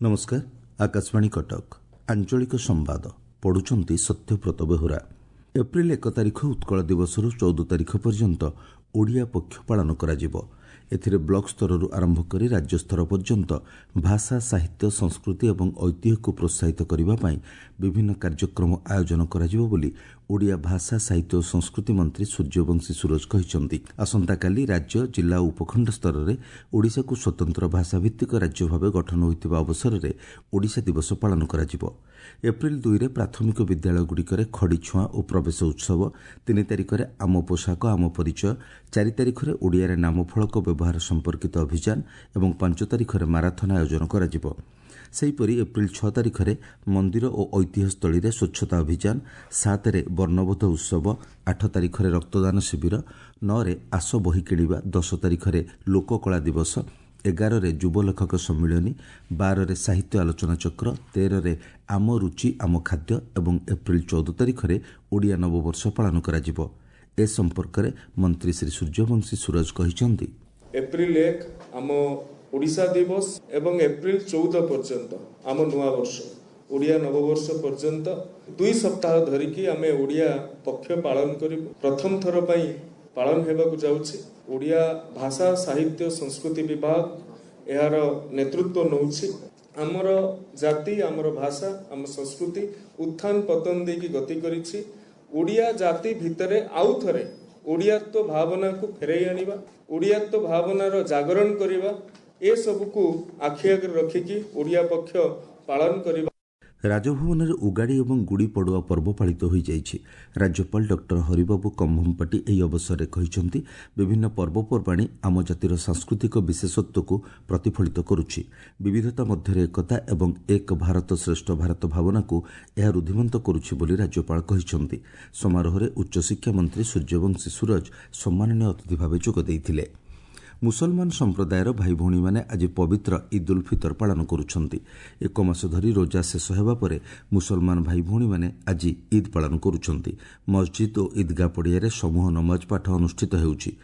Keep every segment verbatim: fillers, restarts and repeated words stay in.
नमस्कार। आकाशवाणी कटक आंचलिक संवाद पढ़ुचंती सत्यव्रत बेहुरा। एप्रिल एक तारिख उत्कल दिवस चौदह तारिख पर्यंत ओडिया पक्ष पालन कराजिबो। एथिरे ब्लॉक स्तर आरंभ कर राज्य स्तर पर्यंत भाषा साहित्य संस्कृति और ऐतिह्य को प्रोत्साहित करने विभिन्न कार्यक्रम आयोजन कराजिबो बोली ओडिया भाषा साहित्य और संस्कृति मंत्री सूर्यवंशी सूरज कहिसंती। आसंता काली राज्य जिला और उपखंड स्तर में ओडिशा को स्वतंत्र भाषा भित्तिक राज्य भाव गठन होइतिबा अवसर में ओडिशा दिवस पालन कराजिबो। एप्रिल दुई रे प्राथमिक विद्यालय गुड़िकर खड़ी छुआ और प्रवेश उत्सव, तीन तारिख में आम पोशाक आम परिचय, चार तारिख में ओडिया नामफलक व्यवहार संपर्कित अभियान और पांच तारिख में माराथन आयोजन कराजिबो। सेहीपरि एप्रिल छह तारिख में मंदिर और ऐतिह्य स्थल में स्वच्छता अभियान, सात रे वर्णबोध उत्सव, आठ तारिख में रक्तदान शिविर, नौ रे आस बही किणवा, दस तारिख में लोककला दिवस, एगार रे युव लेखक सम्मिलनी, बार रे साहित्य आलोचना चक्र, तेरह रे आम रुचि आम खाद्य और एप्रिल चौदह तारिख में ओडिया नववर्ष पालन कराजिबो। ए संपर्क में मंत्री श्री सूर्यवंशी सूरज कहिसंती। एप्रिल एक आम ओडिशा दिवस एवं एप्रिल चौदह पर्यंत आम नुआ वर्ष ओडिया नववर्ष पर्यंत दुई सप्ताह धरिकी आमे ओडिया पक्ष पालन करू। प्रथम थर पई पालन हेबाकु जाउछि। ओडिया भाषा साहित्य संस्कृति विभाग यार नेतृत्व नउछि। आमर जाति आमर भाषा आम संस्कृति उत्थान पतन देकी गति करिछि। ओडिया जाति भितरे आउ थरे ओडियात्व भावना को फेरई आनिबा, ओडियात्व भावनार जागरण करिबा, ए सबको आखि आगे रखिकी ओडिया पक्ष पालन करिबा। राजभवन में उगाड़ी और गुड़ी पड़ुआ पर्व पालित हो जाइछि। राज्यपाल डॉक्टर हरिबाबू कम्भमपाटी एही अवसर में कहिसंती विभिन्न पर्वपर्वाणी आम जातिर सांस्कृतिक विशेषत्व को प्रतिफलित करुछि। विविधता मध्य एकता एवं एक भारत श्रेष्ठ भारत भावना को यह रुद्धिमंत करुछि बोली राज्यपाल कहिसंती। समारोह में उच्चशिक्षा मंत्री सूर्यवंशी सूरज सम्माननीय अतिथि भाव जोग देइथिले। मुसलमान संप्रदायर भाई भौणी माने आज पवित्र ईद उल फितर पालन करुछंती। एक मास धरी रोजा शेष हेबा परे मुसलमान भाई भौणी माने आज ईद पालन करुछंती। मस्जिद और ईदगाह पड़ियारे समूह नमाज पाठ अनुष्ठित हेउछि।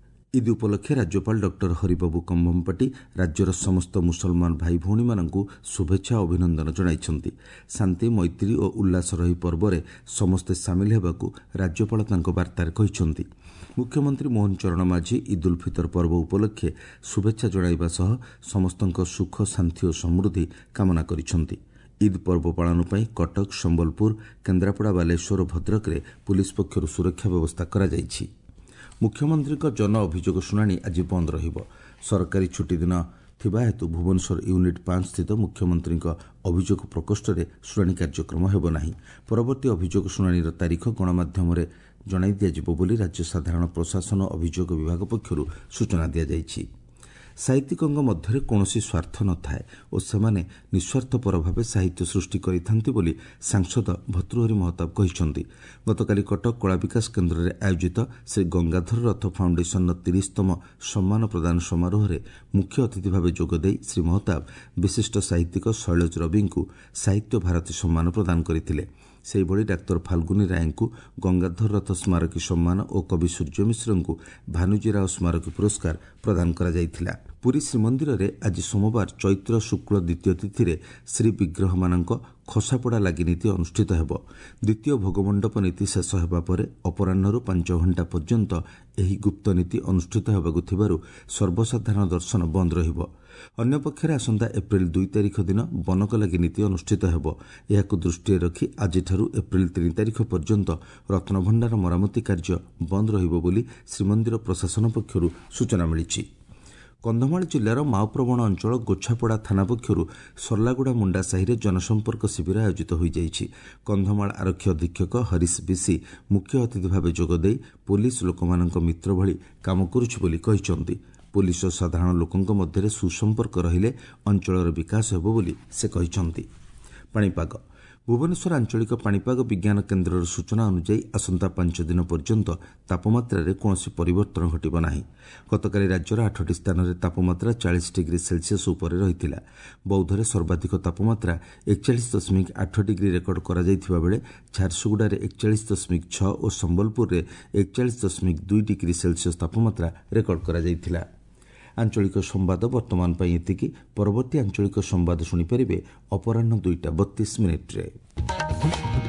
ईद उपलक्षे राज्यपाल डॉक्टर हरिबाबू कम्भमपाटी राज्यर समस्त मुसलमान भाई भौणी मानंकु शुभेच्छा और अभिनंदन जणाइछंती। शांति मैत्री और उल्लासर एही पर्व में समस्ते सामिल हेबाकु राज्यपाल तांको वार्तारे कहिसंती। मुख्यमंत्री मोहन चरण माझी ईद उल फितर पर्व उपलक्षे शुभेच्छा जणाइबा सह समस्तଙ୍କ सुख शांति और समृद्धि कामना करिसंती। ईद पर्व पालन पई कटक संबलपुर केन्द्रापड़ा बालेश्वर भद्रक रे पुलिस पक्षरु सुरक्षा व्यवस्था करा जाइछि। मुख्यमंत्री जन अभियोग शुणाणी आज बंद रहिबो। सरकारी छुट्टी दिन थिबा हेतु भुवनेश्वर यूनिट पांच स्थित मुख्यमंत्री अभियोग प्रकोष्ठ में शुणाणी कार्यक्रम हेबो नाही। परवर्ती अभियोग शुणाणीर तारीख गणमाध्यम जणाई दियाजिबो बोली राज्य साधारण प्रशासन अभियोग विभाग पक्षरु सूचना दिया जाइछि। साहित्यिकଙ୍କ ମଧ୍ୟରେ କୌଣସି ସ୍ୱାର୍ଥ ନଥାଏ ଓ ସେମାନେ ନିଃସ୍ୱାର୍ଥପର ଭାବେ ସାହିତ୍ୟ ସୃଷ୍ଟି କରିଥାନ୍ତି ବୋଲି ସାଂସଦ ଭର୍ତ୍ତୃହରି ମହତାବ କହିଛନ୍ତି। ଗତକାଲି କଟକ କଳା ବିକାଶ କେନ୍ଦ୍ରରେ ଆୟୋଜିତ ଶ୍ରୀ ଗଙ୍ଗାଧର ରଥ ଫାଉଣ୍ଡେସନର ତିରିଶତମ ସମ୍ମାନ ପ୍ରଦାନ ସମାରୋହରେ ମୁଖ୍ୟ ଅତିଥି ଭାବେ ଯୋଗଦେଇ ଶ୍ରୀ ମହତାବ ବିଶିଷ୍ଟ ସାହିତ୍ୟିକ ଶୈଳଜ ରବିଙ୍କୁ ସାହିତ୍ୟ ଭାରତୀ ସମ୍ମାନ ପ୍ରଦାନ କରିଥିଲେ। ସେହିଭଳି ଡାକ୍ତର ଫାଲ୍ଗୁନି ରାୟଙ୍କୁ ଗଙ୍ଗାଧର ରଥ ସ୍ମାରକୀ ସମ୍ମାନ ଓ କବି ସୂର୍ଯ୍ୟ ମିଶ୍ରଙ୍କୁ ଭାନୁଜୀ ରାଓ ସ୍ମାରକୀ ପୁରସ୍କାର ପ୍ରଦାନ କରାଯାଇଥିଲା। ପୁରୀ ଶ୍ରୀମନ୍ଦିରରେ ଆଜି ସୋମବାର ଚୈତ୍ର ଶୁକ୍ଳ ଦ୍ୱିତୀୟ ତିଥିରେ ଶ୍ରୀବିଗ୍ରହମାନଙ୍କ ଖସାପଡ଼ା ଲାଗି ନୀତି ଅନୁଷ୍ଠିତ ହେବ। ଦ୍ୱିତୀୟ ଭୋଗମଣ୍ଡପ ନୀତି ଶେଷ ହେବା ପରେ ଅପରାହ୍ନରୁ ପାଞ୍ଚ ଘଣ୍ଟା ପର୍ଯ୍ୟନ୍ତ ଏହି ଗୁପ୍ତ ନୀତି ଅନୁଷ୍ଠିତ ହେବାକୁ ଥିବାରୁ ସର୍ବସାଧାରଣ ଦର୍ଶନ ବନ୍ଦ ରହିବ। ଅନ୍ୟପକ୍ଷରେ ଆସନ୍ତା ଏପ୍ରିଲ ଦୁଇ ତାରିଖ ଦିନ ବନକ ଲାଗି ନୀତି ଅନୁଷ୍ଠିତ ହେବ। ଏହାକୁ ଦୃଷ୍ଟିରେ ରଖି ଆଜିଠାରୁ ଏପ୍ରିଲ ତିନି ତାରିଖ ପର୍ଯ୍ୟନ୍ତ ରତ୍ନଭଣ୍ଡାର ମରାମତି କାର୍ଯ୍ୟ ବନ୍ଦ ରହିବ ବୋଲି ଶ୍ରୀମନ୍ଦିର ପ୍ରଶାସନ ପକ୍ଷରୁ ସୂଚନା ମିଳିଛି। କନ୍ଧମାଳ ଜିଲ୍ଲାର ମାଓପ୍ରବଣ ଅଞ୍ଚଳ ଗୋଛାପଡ଼ା ଥାନା ପକ୍ଷରୁ ସର୍ଲାଗୁଡ଼ା ମୁଣ୍ଡା ସାହିରେ ଜନସମ୍ପର୍କ ଶିବିର ଆୟୋଜିତ ହୋଇଯାଇଛି। କନ୍ଧମାଳ ଆରକ୍ଷୀ ଅଧୀକ୍ଷକ ହରିଶ ବିଶି ମୁଖ୍ୟ ଅତିଥି ଭାବେ ଯୋଗଦେଇ ପୋଲିସ ଲୋକମାନଙ୍କ ମିତ୍ର ଭଳି କାମ କରୁଛି ବୋଲି କହିଛନ୍ତି। ପୋଲିସ ଓ ସାଧାରଣ ଲୋକଙ୍କ ମଧ୍ୟରେ ସୁସମ୍ପର୍କ ରହିଲେ ଅଞ୍ଚଳର ବିକାଶ ହେବ ବୋଲି ସେ କହିଛନ୍ତି। ପାଣିପାଗ ଭୁବନେଶ୍ୱର ଆଞ୍ଚଳିକ ପାଣିପାଗ ବିଜ୍ଞାନ କେନ୍ଦ୍ରର ସୂଚନା ଅନୁଯାୟୀ ଆସନ୍ତା ପାଞ୍ଚ ଦିନ ପର୍ଯ୍ୟନ୍ତ ତାପମାତ୍ରାରେ କୌଣସି ପରିବର୍ତ୍ତନ ଘଟିବ ନାହିଁ। ଗତକାଲି ରାଜ୍ୟର ଆଠଟି ସ୍ଥାନରେ ତାପମାତ୍ରା ଚାଳିଶ ଡିଗ୍ରୀ ସେଲ୍ସିୟସ୍ ଉପରେ ରହିଥିଲା। ବୌଦ୍ଧରେ ସର୍ବାଧିକ ତାପମାତ୍ରା ଏକଚାଳିଶ ଦଶମିକ ଆଠ ଡିଗ୍ରୀ ରେକର୍ଡ କରାଯାଇଥିବା ବେଳେ ଝାରସୁଗୁଡ଼ାରେ ଏକଚାଳିଶ ଦଶମିକ ଛଅ ଓ ସମ୍ବଲପୁରରେ ଏକଚାଳିଶ ଦଶମିକ ଦୁଇ ଡିଗ୍ରୀ ସେଲ୍ସିୟସ୍ ତାପମାତ୍ରା ରେକର୍ଡ କରାଯାଇଥିଲା। ଆଞ୍ଚଳିକ ସମ୍ବାଦ ବର୍ତ୍ତମାନ ପାଇଁ ଏତିକି। ପରବର୍ତ୍ତୀ ଆଞ୍ଚଳିକ ସମ୍ବାଦ ଶୁଣିପାରିବେ ଅପରାହ୍ନ ଦୁଇଟା ବତିଶ ମିନିଟ୍ରେ।